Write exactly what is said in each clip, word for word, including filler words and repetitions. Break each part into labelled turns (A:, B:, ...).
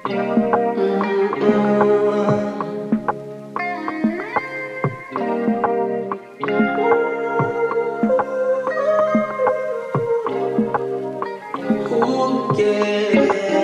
A: Ooh, yeah.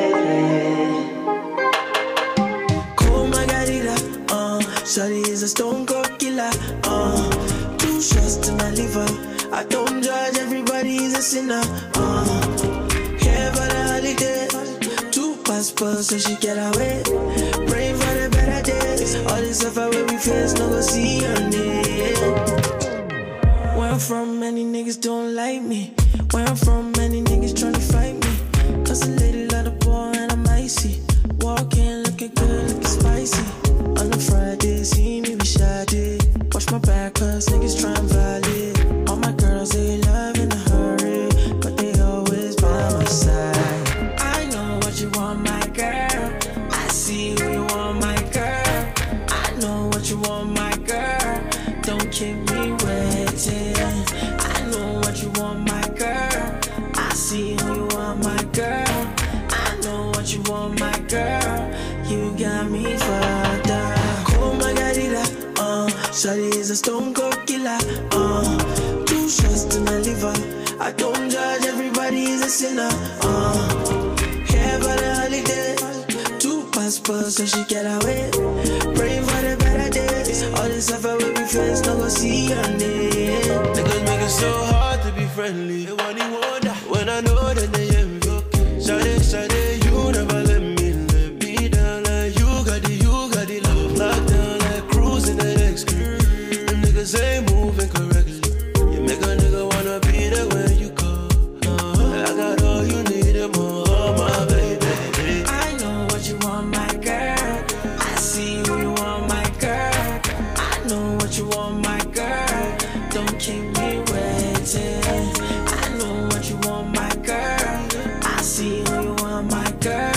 A: Cold margarita, uh, shawty is a stone cold killer, uh, two shots to my liver. I don't judge, everybody's a sinner, uh, here for the holiday, two passports so she get away, pray for the better days, all this stuff where we face, no go see your name. Where I'm from, many niggas don't like me. Where I'm from, many niggas tryna fight me. Cause a lady love the boy and I'm icy. Walking, looking good, looking spicy. On a Friday, see me be shy. Watch my back, cause niggas tryna violate. All my girls, they love in a hurry, but they always by my side. I know what you want, my girl. I see who you want, my girl. I know what you want, my girl. Don't keep me waiting. I know what you want, my girl. I see who you want, my girl. I know what you want, my girl. You got me fucked up. Cold margarita, uh, shawty is a stone cold killer, uh, two shots to my liver. I don't judge, everybody is a sinner, uh, here for the holiday, two passports so she get away, pray for the better days, all this stuff where we face, no go see your name.
B: Niggas make it so hard to be friendly. They want you wonder when I know that they envy. Shawty, shawty, you never let me let me down. Like you got the, you got the love locked down. Like cruising the next crew. Them niggas ain't moving correctly. You make a nigga wanna be there when you call. Uh, I got all you need and more, oh, my baby.
A: I know what you want, my girl. I see who you want, my girl. I know what you want, my girl. Don't keep me waiting. I know what you want, my girl. I see who you want, my girl.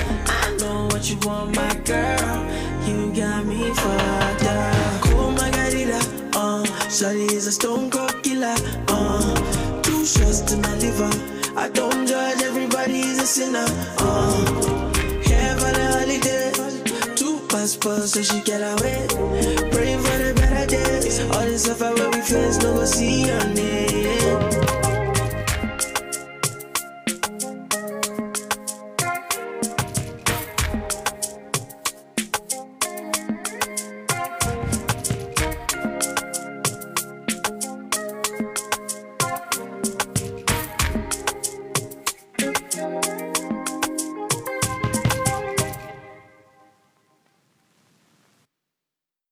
A: I know what you want, my girl. You got me fucked up. Cold margarita, uh, shawty is a stone cold killer, uh, two shots to my liver. I don't judge, everybody's a sinner, uh, here for the holiday, two passports so she get away, pray for the better days, all this stuff where we face, no go see your name.